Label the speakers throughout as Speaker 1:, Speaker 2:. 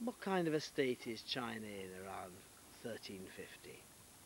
Speaker 1: What kind of a state is China in around 1350?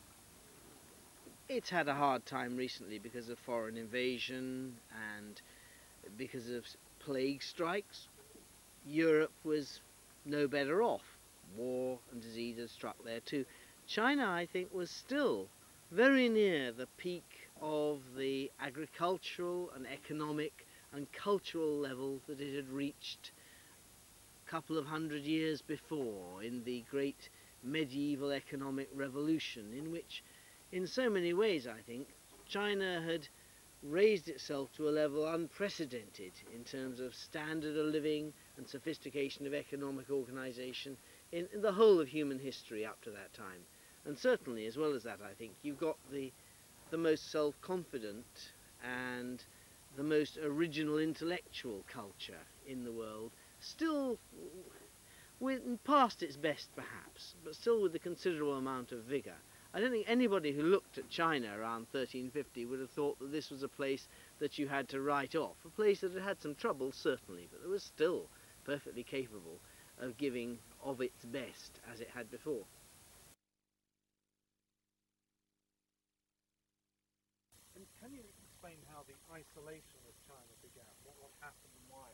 Speaker 1: It's had a hard time recently because of foreign invasion and because of plague strikes. Europe was no better off. War and disease had struck there too. China, I think, was still very near the peak of the agricultural and economic and cultural level that it had reached a couple of hundred years before in the great medieval economic revolution, in which, in so many ways, I think, China had raised itself to a level unprecedented in terms of standard of living and sophistication of economic organisation in the whole of human history up to that time. And certainly, as well as that, I think, you've got the most self-confident and the most original intellectual culture in the world, still past its best perhaps, but still with a considerable amount of vigour. I don't think anybody who looked at China around 1350 would have thought that this was a place that you had to write off. A place that had had some trouble, certainly, but that was still perfectly capable of giving of its best as it had before.
Speaker 2: And can you explain how the isolation of China began? What happened and why?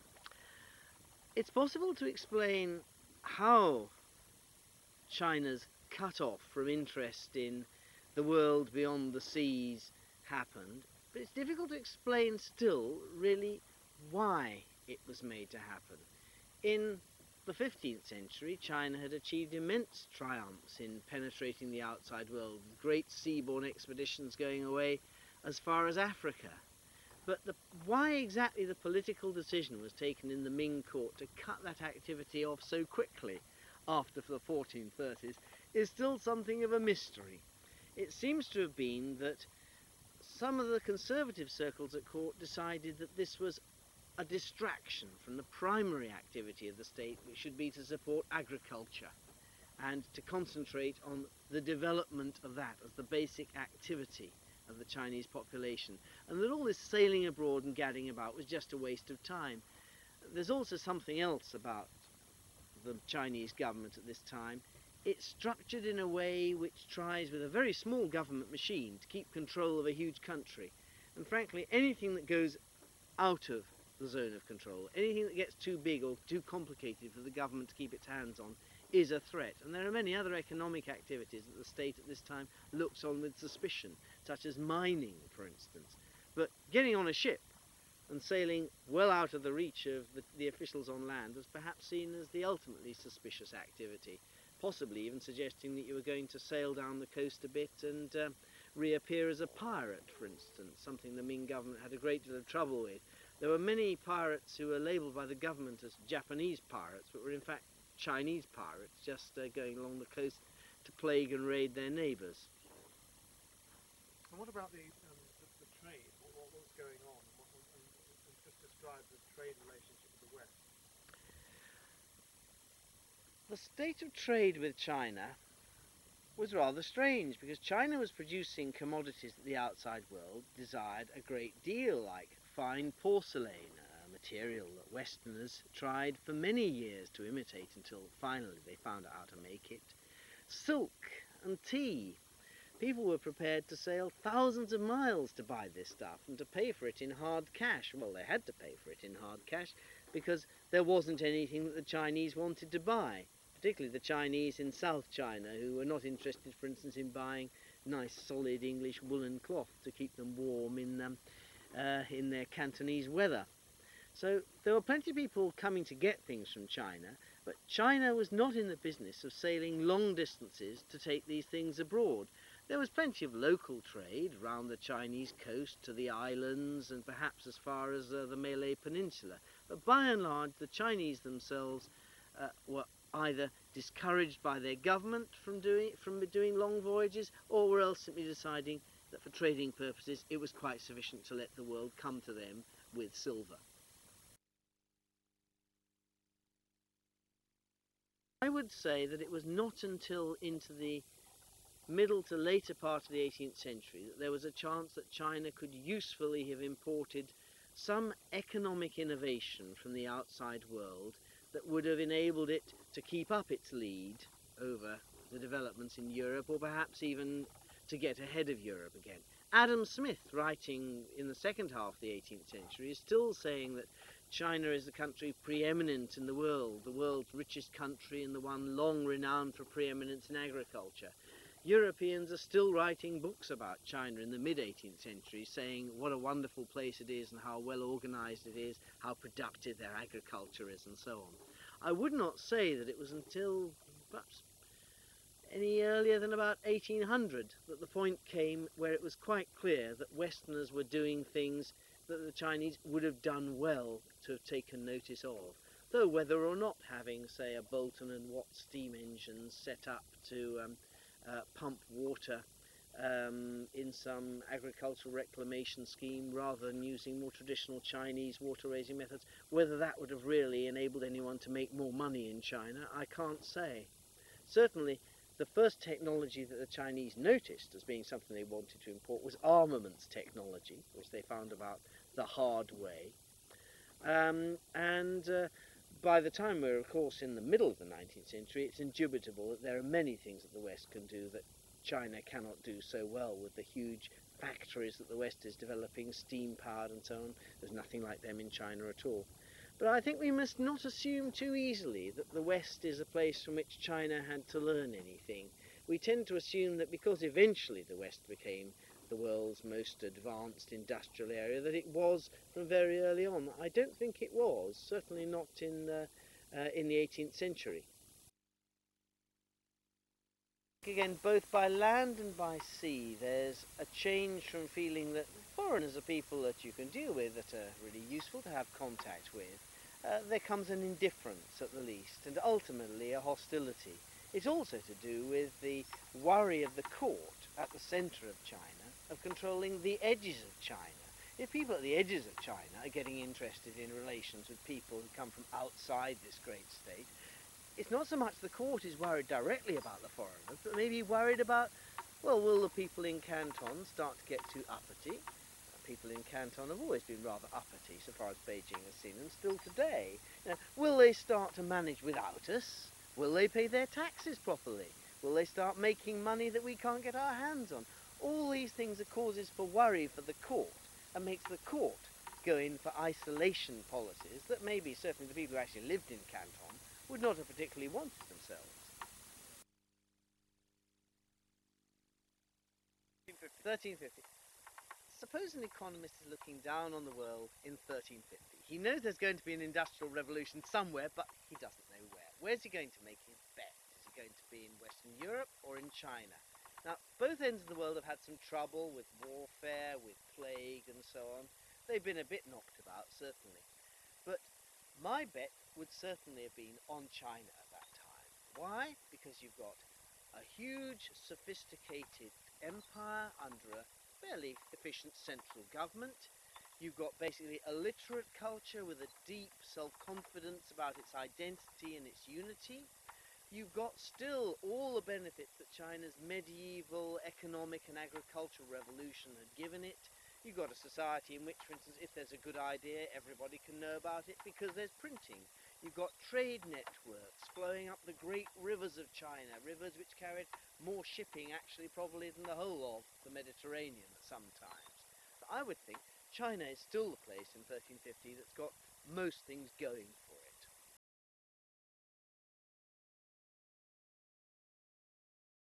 Speaker 1: It's possible to explain how China's cut off from interest in the world beyond the seas happened, but it's difficult to explain still really why it was made to happen. In the 15th century, China had achieved immense triumphs in penetrating the outside world, with great seaborne expeditions going away as far as Africa. But why exactly the political decision was taken in the Ming court to cut that activity off so quickly after the 1430s is still something of a mystery. It seems to have been that some of the conservative circles at court decided that this was a distraction from the primary activity of the state, which should be to support agriculture and to concentrate on the development of that as the basic activity of the Chinese population, and that all this sailing abroad and gadding about was just a waste of time. There's also something else about the Chinese government at this time. It's structured in a way which tries, with a very small government machine, to keep control of a huge country. And frankly, anything that goes out of the zone of control, anything that gets too big or too complicated for the government to keep its hands on, is a threat. And there are many other economic activities that the state at this time looks on with suspicion, such as mining, for instance. But getting on a ship and sailing well out of the reach of the officials on land was perhaps seen as the ultimately suspicious activity, possibly even suggesting that you were going to sail down the coast a bit and reappear as a pirate, for instance, something the Ming government had a great deal of trouble with. There were many pirates who were labelled by the government as Japanese pirates, but were in fact Chinese pirates, just going along the coast to plague and raid their neighbours.
Speaker 2: And what about the trade? What was going on? And just describe the trade relationship with the West.
Speaker 1: The state of trade with China was rather strange, because China was producing commodities that the outside world desired a great deal, like fine porcelain, a material that Westerners tried for many years to imitate until finally they found out how to make it. Silk and tea. People were prepared to sail thousands of miles to buy this stuff and to pay for it in hard cash. Well, they had to pay for it in hard cash because there wasn't anything that the Chinese wanted to buy, particularly the Chinese in South China, who were not interested, for instance, in buying nice solid English woolen cloth to keep them warm in their Cantonese weather. So there were plenty of people coming to get things from China, but China was not in the business of sailing long distances to take these things abroad. There was plenty of local trade round the Chinese coast to the islands and perhaps as far as the Malay Peninsula. But by and large, the Chinese themselves were either discouraged by their government from doing long voyages, or were else simply deciding that for trading purposes it was quite sufficient to let the world come to them with silver. I would say that it was not until into the middle to later part of the 18th century that there was a chance that China could usefully have imported some economic innovation from the outside world that would have enabled it to keep up its lead over the developments in Europe, or perhaps even to get ahead of Europe again. Adam Smith, writing in the second half of the 18th century, is still saying that China is the country preeminent in the world's richest country, and the one long renowned for preeminence in agriculture. Europeans are still writing books about China in the mid-18th century, saying what a wonderful place it is and how well organized it is, how productive their agriculture is, and so on. I would not say that it was until perhaps any earlier than about 1800 that the point came where it was quite clear that Westerners were doing things that the Chinese would have done well to have taken notice of. Though whether or not having, say, a Boulton and Watt steam engine set up to pump water in some agricultural reclamation scheme rather than using more traditional Chinese water raising methods, whether that would have really enabled anyone to make more money in China, I can't say. Certainly, the first technology that the Chinese noticed as being something they wanted to import was armaments technology, which they found about the hard way. By the time we're, of course, in the middle of the 19th century, it's indubitable that there are many things that the West can do that China cannot do so well, with the huge factories that the West is developing, steam-powered and so on. There's nothing like them in China at all. But I think we must not assume too easily that the West is a place from which China had to learn anything. We tend to assume that because eventually the West became the world's most advanced industrial area, that it was from very early on. I don't think it was, certainly not in the 18th century. Again, both by land and by sea, there's a change from feeling that foreigners are people that you can deal with, that are really useful to have contact with. There comes an indifference at the least, and ultimately a hostility. It's also to do with the worry of the court at the centre of China of controlling the edges of China. If people at the edges of China are getting interested in relations with people who come from outside this great state, it's not so much the court is worried directly about the foreigners, but maybe worried about, well, will the people in Canton start to get too uppity? People in Canton have always been rather uppity so far as Beijing has seen, and still today. Will they start to manage without us? Will they pay their taxes properly? Will they start making money that we can't get our hands on? All these things are causes for worry for the court, and makes the court go in for isolation policies that maybe certainly the people who actually lived in Canton would not have particularly wanted themselves. 1350. Suppose an economist is looking down on the world in 1350. He knows there's going to be an industrial revolution somewhere, but he doesn't know where. Where's he going to make his bet? Is he going to be in Western Europe or in China? Now, both ends of the world have had some trouble with warfare, with plague and so on. They've been a bit knocked about, certainly. But my bet would certainly have been on China at that time. Why? Because you've got a huge, sophisticated empire under a fairly efficient central government. You've got basically a literate culture with a deep self-confidence about its identity and its unity. You've got still all the benefits that China's medieval economic and agricultural revolution had given it. You've got a society in which, for instance, if there's a good idea, everybody can know about it because there's printing. You've got trade networks flowing up the great rivers of China, rivers which carried more shipping actually probably than the whole of the Mediterranean sometimes. So I would think China is still the place in 1350 that's got most things going for it.